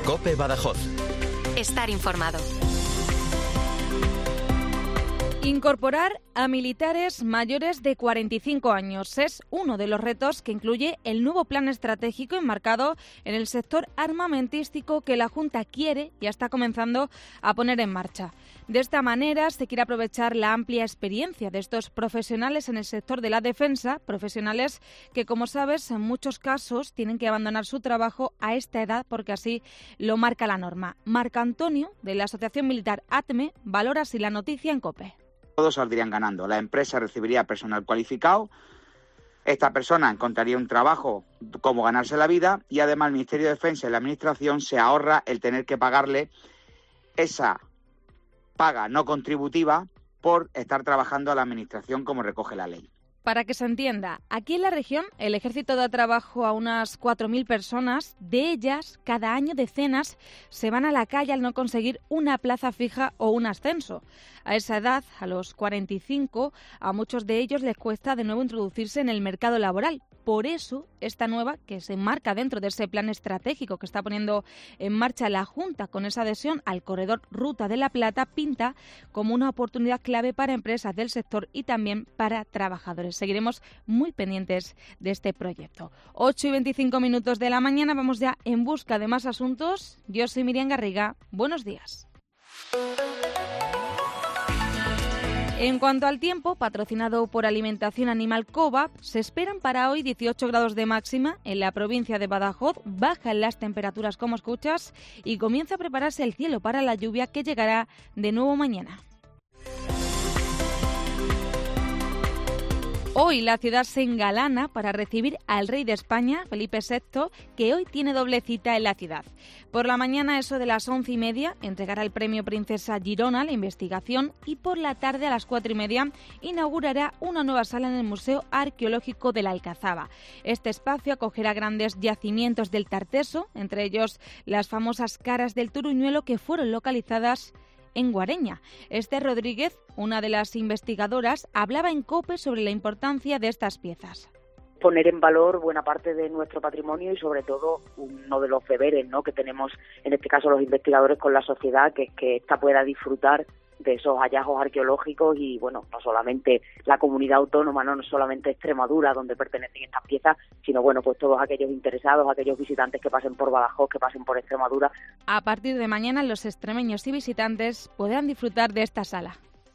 COPE Badajoz. Estar informado. Incorporar a militares mayores de 45 años es uno de los retos que incluye el nuevo plan estratégico enmarcado en el sector armamentístico que la Junta quiere y está comenzando a poner en marcha. De esta manera se quiere aprovechar la amplia experiencia de estos profesionales en el sector de la defensa, profesionales que, como sabes, en muchos casos tienen que abandonar su trabajo a esta edad porque así lo marca la norma. Marco Antonio, de la Asociación Militar ATME, valora así la noticia en COPE. Todos saldrían ganando. La empresa recibiría personal cualificado, esta persona encontraría un trabajo como ganarse la vida y además el Ministerio de Defensa y la Administración se ahorra el tener que pagarle esa paga no contributiva por estar trabajando a la Administración como recoge la ley. Para que se entienda, aquí en la región el Ejército da trabajo a unas 4.000 personas. De ellas, cada año decenas se van a la calle al no conseguir una plaza fija o un ascenso. A esa edad, a los 45, a muchos de ellos les cuesta de nuevo introducirse en el mercado laboral. Por eso, esta nueva, que se enmarca dentro de ese plan estratégico que está poniendo en marcha la Junta con esa adhesión al corredor Ruta de la Plata, pinta como una oportunidad clave para empresas del sector y también para trabajadores. Seguiremos muy pendientes de este proyecto. 8:25 de la mañana, vamos ya en busca de más asuntos. Yo soy Miriam Garriga. Buenos días. En cuanto al tiempo, patrocinado por Alimentación Animal Coop, se esperan para hoy 18 grados de máxima en la provincia de Badajoz, bajan las temperaturas como escuchas y comienza a prepararse el cielo para la lluvia que llegará de nuevo mañana. Hoy la ciudad se engalana para recibir al rey de España, Felipe VI, que hoy tiene doble cita en la ciudad. Por la mañana, eso de las 11:30, entregará el premio Princesa Girona a la investigación y por la tarde, a las 4:30, inaugurará una nueva sala en el Museo Arqueológico de la Alcazaba. Este espacio acogerá grandes yacimientos del Tarteso, entre ellos las famosas caras del Turuñuelo que fueron localizadas en Guareña. Esther Rodríguez, una de las investigadoras, hablaba en COPE sobre la importancia de estas piezas. Poner en valor buena parte de nuestro patrimonio y sobre todo uno de los deberes, ¿no?, que tenemos en este caso los investigadores con la sociedad, que es que ésta pueda disfrutar de esos hallazgos arqueológicos y, bueno, no solamente la comunidad autónoma, no solamente Extremadura, donde pertenecen estas piezas, sino, bueno, pues todos aquellos interesados, aquellos visitantes que pasen por Badajoz, que pasen por Extremadura. A partir de mañana, los extremeños y visitantes podrán disfrutar de esta sala.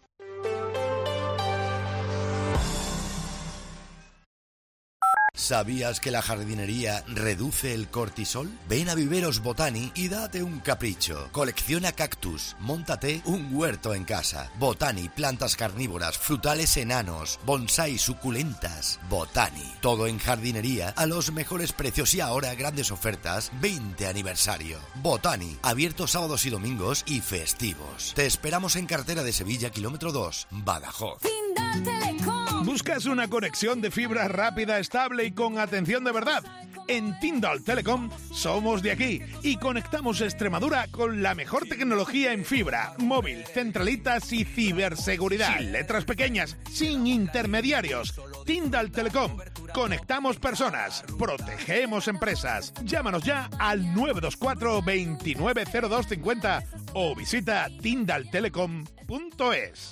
¿Sabías que la jardinería reduce el cortisol? Ven a Viveros Botani y date un capricho. Colecciona cactus, móntate un huerto en casa. Botani, plantas carnívoras, frutales enanos, bonsái, suculentas. Botani, todo en jardinería a los mejores precios y ahora grandes ofertas 20 aniversario. Botani, abierto sábados y domingos y festivos. Te esperamos en Carretera de Sevilla, kilómetro 2, Badajoz. ¿Buscas una conexión de fibra rápida, estable y con atención de verdad? En Tyndall Telecom somos de aquí y conectamos Extremadura con la mejor tecnología en fibra, móvil, centralitas y ciberseguridad. Sin letras pequeñas, sin intermediarios. Tyndall Telecom. Conectamos personas, protegemos empresas. Llámanos ya al 924 290250 o visita tyndalltelecom.es.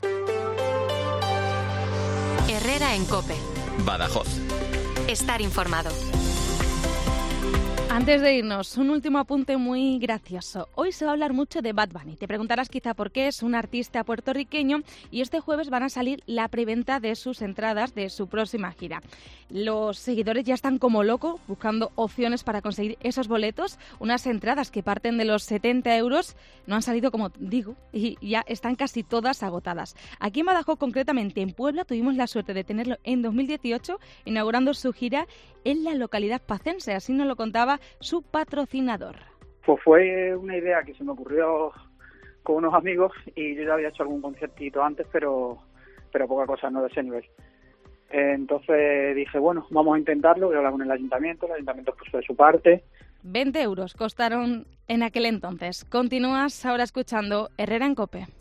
Herrera en COPE. Badajoz. Estar informado. Antes de irnos, un último apunte muy gracioso. Hoy se va a hablar mucho de Bad Bunny. Te preguntarás quizá por qué, es un artista puertorriqueño y este jueves van a salir la preventa de sus entradas de su próxima gira. Los seguidores ya están como locos buscando opciones para conseguir esos boletos. Unas entradas que parten de los 70 euros no han salido, como digo, y ya están casi todas agotadas. Aquí en Badajoz, concretamente en Puebla, tuvimos la suerte de tenerlo en 2018 inaugurando su gira en la localidad pacense. Así nos lo contaba su patrocinador. Pues fue una idea que se me ocurrió con unos amigos y yo ya había hecho algún conciertito antes, pero poca cosa, no de ese nivel. Entonces dije, bueno, vamos a intentarlo, voy a hablar con el ayuntamiento puso de su parte. 20 euros costaron en aquel entonces. Continúas ahora escuchando Herrera en COPE.